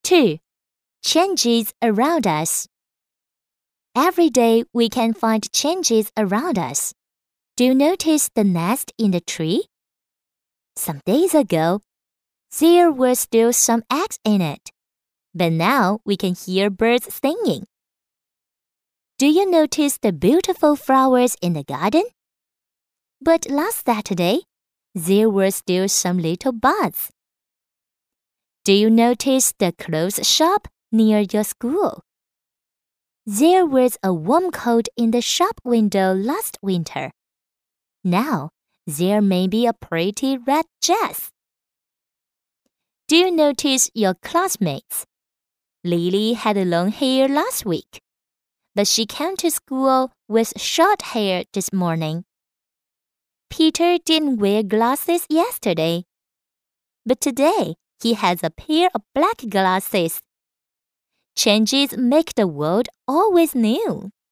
2. Changes around us. Every day we can find changes around us. Do you notice the nest in the tree? Some days ago, there were still some eggs in it, but now we can hear birds singing. Do you notice the beautiful flowers in the garden? But last Saturday, there were still some little bugs. Do you notice the clothes shop near your school? There was a warm coat in the shop window last winter. Now, there may be a pretty red dress. Do you notice your classmates? Lily had long hair last week, but she came to school with short hair this morning. Peter didn't wear glasses yesterday, but today he has a pair of black glasses. Changes make the world always new.